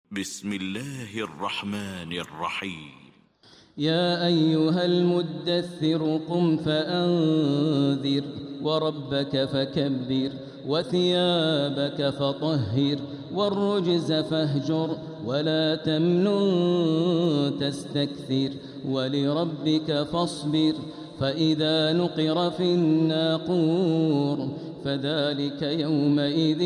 بسم الله الرحمن الرحيم. يا أيها المدثر قم فأنذر وربك فكبر وثيابك فطهر والرجز فاهجر ولا تمنن تستكثر ولربك فاصبر فإذا نقر في الناقور فذلك يومئذ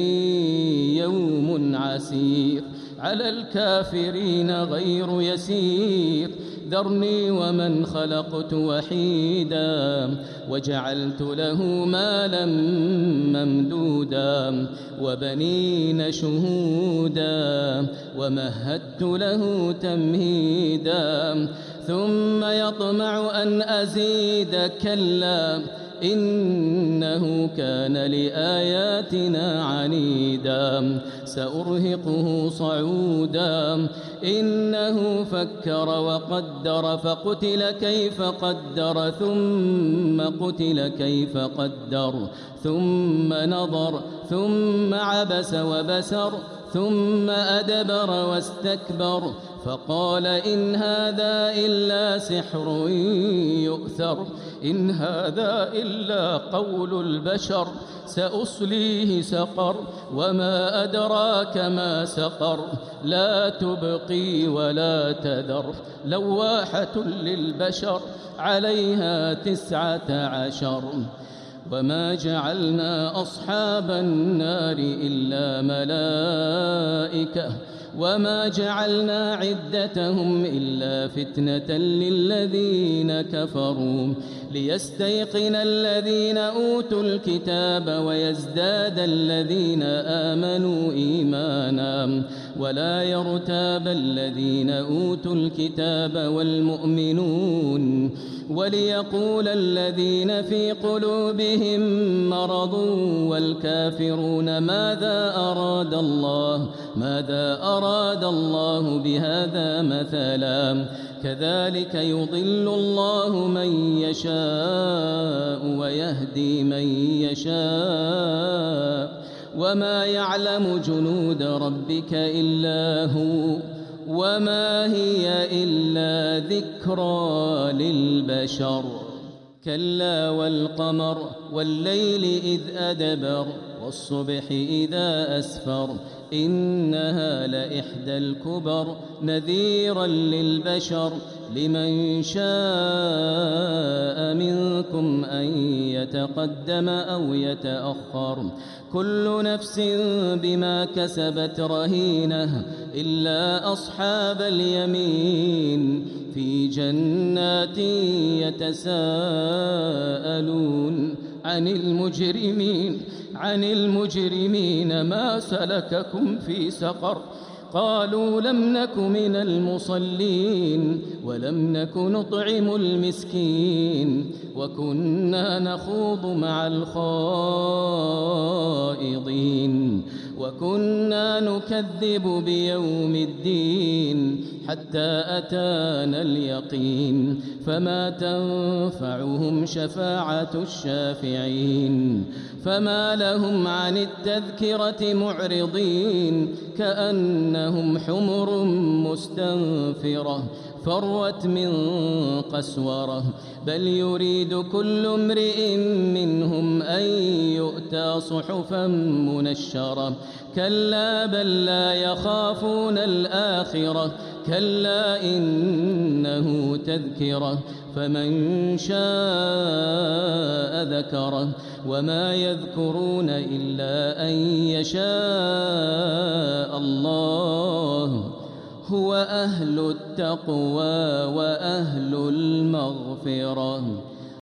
يوم عسير على الكافرين غير يسير ذرني ومن خلقت وحيدا وجعلت له مالا ممدودا وبنين شهودا ومهدت له تمهيدا ثم يطمع أن أزيد كلا إنه كان لآياتنا عنيدا سأرهقه صعودا إنه فكر وقدر فقتل كيف قدر ثم قتل كيف قدر ثم نظر ثم عبس وبسر ثم أدبر واستكبر فقال إن هذا إلا سحر يؤثر إن هذا إلا قول البشر سأصليه سقر وما أدراك ما سقر لا تبقي ولا تذر لواحة للبشر عليها 19 وما جعلنا أصحاب النار إلا ملائكة وما جعلنا عدتهم إلا فتنة للذين كفروا ليستيقن الذين أوتوا الكتاب ويزداد الذين آمنوا إيمانا ولا يرتاب الذين أوتوا الكتاب والمؤمنون وليقول الذين في قلوبهم مرض والكافرون ماذا أراد الله بهذا مثلا كذلك يضل الله من يشاء ويهدي من يشاء وما يعلم جنود ربك إلا هو وما هي إلا ذكرى للبشر كلا والقمر والليل إذ أدبر والصبح إذا أسفر إنها لإحدى الكبر نذيرا للبشر لمن شاء منكم أن يتقدم أو يتأخر كل نفس بما كسبت رهينة إلا أصحاب اليمين في جنات يتساءلون عن المجرمين ما سلككم في سقر قالوا لم نك من المصلين ولم نك نطعم المسكين وكنا نخوض مع الخائضين وكنا نكذب بيوم الدين حتى أتانا اليقين فما تنفعهم شفاعة الشافعين فما لهم عن التذكرة معرضين كأنهم حمر مستنفرة فرت من قسورة بل يريد كل امرئ منهم أن يؤتى صحفا منشرة كلا بل لا يخافون الآخرة كلا إنه تذكرة فمن شاء ذكره وما يذكرون إلا أن يشاء الله هو أهل التقوى وأهل المغفرة